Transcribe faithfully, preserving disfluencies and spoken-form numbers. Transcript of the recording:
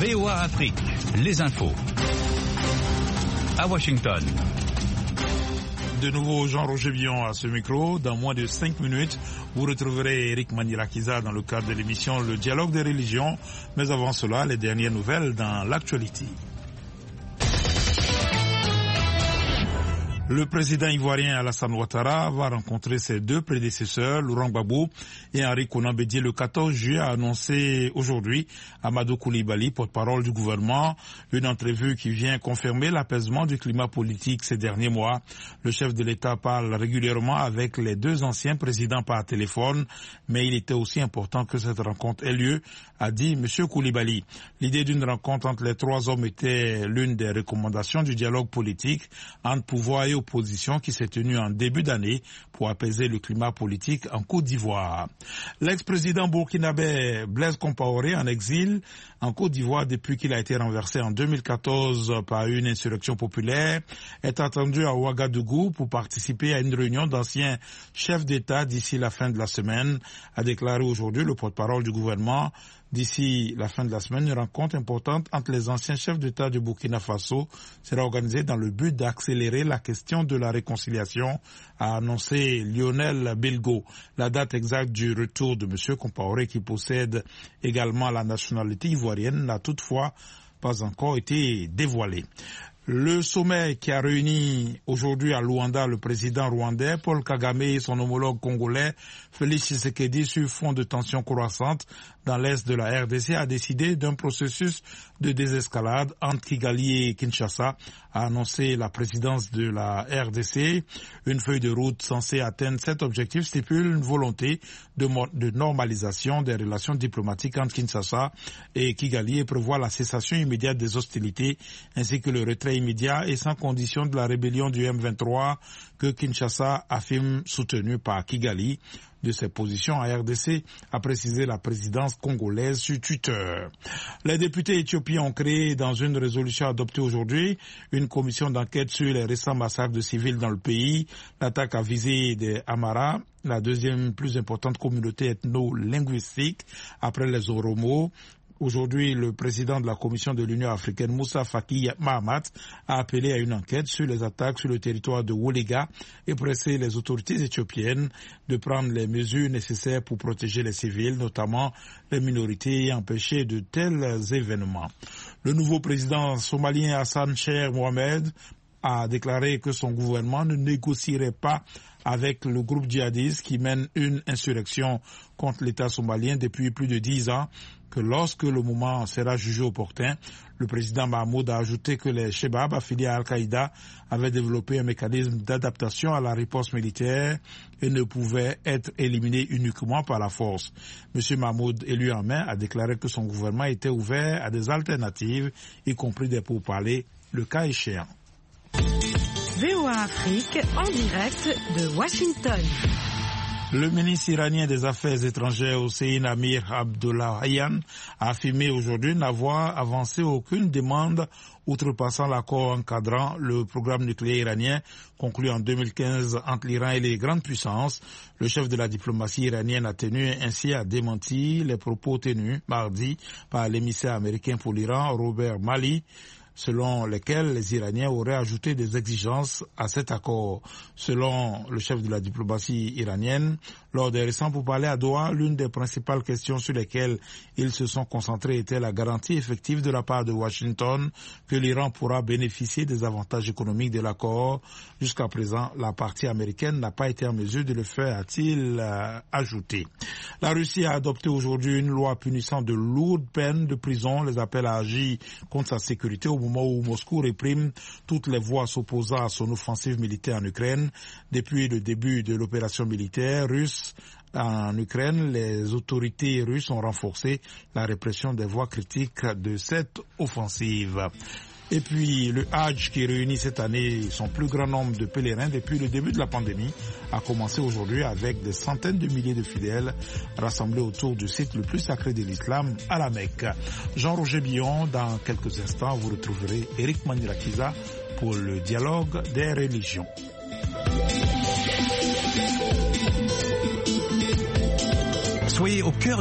V O A Afrique, les infos. À Washington. De nouveau, Jean-Roger Billon à ce micro. Dans moins de cinq minutes, vous retrouverez Eric Manirakiza dans le cadre de l'émission Le Dialogue des religions. Mais avant cela, les dernières nouvelles dans l'actualité. Le président ivoirien Alassane Ouattara va rencontrer ses deux prédécesseurs, Laurent Gbagbo et Henri Konan Bédié, le quatorze juillet, a annoncé aujourd'hui Amadou Koulibaly, porte-parole du gouvernement, une entrevue qui vient confirmer l'apaisement du climat politique ces derniers mois. Le chef de l'État parle régulièrement avec les deux anciens présidents par téléphone, mais il était aussi important que cette rencontre ait lieu, a dit M. Koulibaly. L'idée d'une rencontre entre les trois hommes était l'une des recommandations du dialogue politique entre pouvoir et opposition qui s'est tenue en début d'année pour apaiser le climat politique en Côte d'Ivoire. L'ex-président burkinabé Blaise Compaoré, en exil en Côte d'Ivoire depuis qu'il a été renversé en deux mille quatorze par une insurrection populaire, est attendu à Ouagadougou pour participer à une réunion d'anciens chefs d'État d'ici la fin de la semaine, a déclaré aujourd'hui le porte-parole du gouvernement. D'ici la fin de la semaine, une rencontre importante entre les anciens chefs d'État du Burkina Faso sera organisée dans le but d'accélérer la question de la réconciliation, a annoncé Lionel Bilgo. La date exacte du retour de M. Compaoré, qui possède également la nationalité ivoirienne, n'a toutefois pas encore été dévoilée. Le sommet qui a réuni aujourd'hui à Luanda le président rwandais Paul Kagame et son homologue congolais Félix Tshisekedi sur fond de tensions croissantes dans l'est de la R D C a décidé d'un processus de désescalade entre Kigali et Kinshasa, a annoncé la présidence de la R D C. Une feuille de route censée atteindre cet objectif stipule une volonté de, de normalisation des relations diplomatiques entre Kinshasa et Kigali et prévoit la cessation immédiate des hostilités ainsi que le retrait immédiat et sans condition de la rébellion du M vingt-trois que Kinshasa affirme soutenue par Kigali. De ses positions à R D C, a précisé la présidence congolaise sur Twitter. Les députés éthiopiens ont créé dans une résolution adoptée aujourd'hui une commission d'enquête sur les récents massacres de civils dans le pays. L'attaque a visé des Amara, la deuxième plus importante communauté ethno-linguistique après les Oromo. Aujourd'hui, le président de la Commission de l'Union africaine, Moussa Faki Mahamat, a appelé à une enquête sur les attaques sur le territoire de Wolega et pressé les autorités éthiopiennes de prendre les mesures nécessaires pour protéger les civils, notamment les minorités, et empêcher de tels événements. Le nouveau président somalien Hassan Sheikh Mohamed a déclaré que son gouvernement ne négocierait pas avec le groupe djihadiste qui mène une insurrection contre l'État somalien depuis plus de dix ans, que lorsque le moment sera jugé opportun. Le président Mahmoud a ajouté que les Shebab affiliés à Al-Qaïda avaient développé un mécanisme d'adaptation à la riposte militaire et ne pouvaient être éliminés uniquement par la force. M. Mahmoud, élu en main, a déclaré que son gouvernement était ouvert à des alternatives, y compris des pourparlers, le cas échéant. V O A Afrique en direct de Washington. Le ministre iranien des Affaires étrangères Hossein Amir Abdollahian a affirmé aujourd'hui n'avoir avancé aucune demande outrepassant l'accord encadrant le programme nucléaire iranien conclu en deux mille quinze entre l'Iran et les grandes puissances. Le chef de la diplomatie iranienne a tenu ainsi à démentir les propos tenus mardi par l'émissaire américain pour l'Iran, Robert Malley, selon lesquels les Iraniens auraient ajouté des exigences à cet accord. Selon le chef de la diplomatie iranienne, lors des récents pourparlers à Doha, l'une des principales questions sur lesquelles ils se sont concentrés était la garantie effective de la part de Washington que l'Iran pourra bénéficier des avantages économiques de l'accord. Jusqu'à présent, la partie américaine n'a pas été en mesure de le faire, a-t-il euh, ajouté. La Russie a adopté aujourd'hui une loi punissant de lourdes peines de prison les appels à agir contre sa sécurité au moment où Moscou réprime toutes les voix s'opposant à son offensive militaire en Ukraine. Depuis le début de l'opération militaire russe en Ukraine, les autorités russes ont renforcé la répression des voix critiques de cette offensive. Et puis le Hajj qui réunit cette année son plus grand nombre de pèlerins depuis le début de la pandémie a commencé aujourd'hui avec des centaines de milliers de fidèles rassemblés autour du site le plus sacré de l'islam à la Mecque. Jean-Roger Billon, dans quelques instants, vous retrouverez Eric Manirakiza pour le dialogue des religions. Soyez au cœur